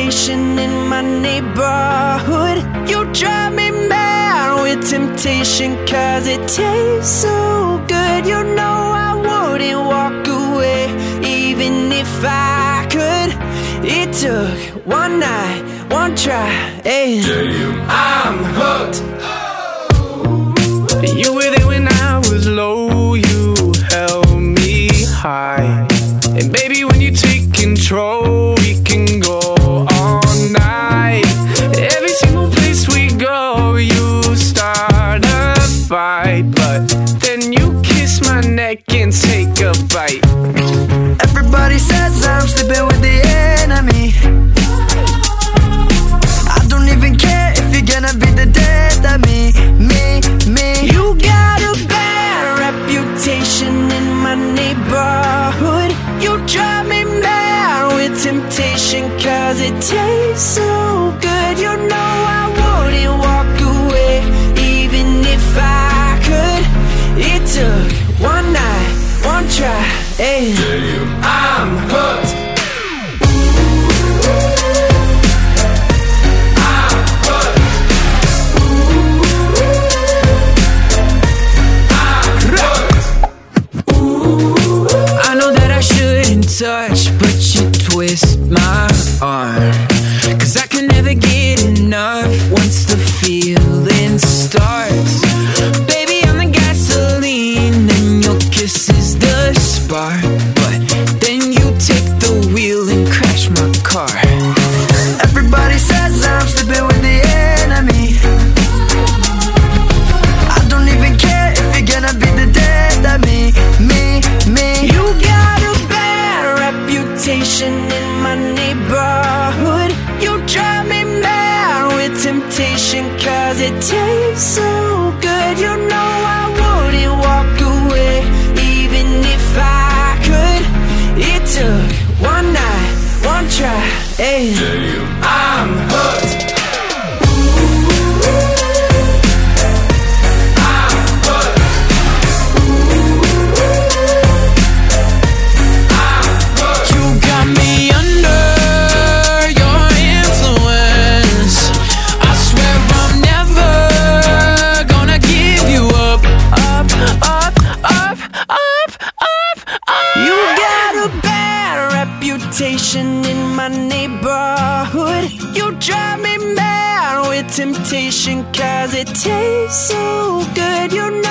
reputation in my neighborhood. You drive me mad with temptation, cause it tastes so good. You know I wouldn't walk away even if I could. It took one night, one try, and I'm hooked. You were there when I was low, you held me high. And baby, when you take control, we can go all night. Every single place we go, you start a fight, but then you kiss my neck and take a bite. Everybody says I'm sleeping with the enemy. I don't even care if you're gonna be the death of me. You got a bad reputation in my neighborhood. You drive me mad with temptation, cause it tastes so good. You know I wouldn't walk away even if I could. It took one night, one try, and I'm hooked. Touch, but you twist my arm, cause I can never get enough once the feeling starts. Baby, I'm the gasoline and your kiss is the spark, but then you take the wheel and crash my car. Everybody says I'm sleeping with the enemy. I don't even care if you're gonna be the death of me. You got a reputation in my neighborhood. You drive me mad with temptation, cause it tastes so good. You know I wouldn't walk away even if I could. It took one night, one try, and I'm hooked. In my neighborhood, you drive me mad with temptation, cause it tastes so good. You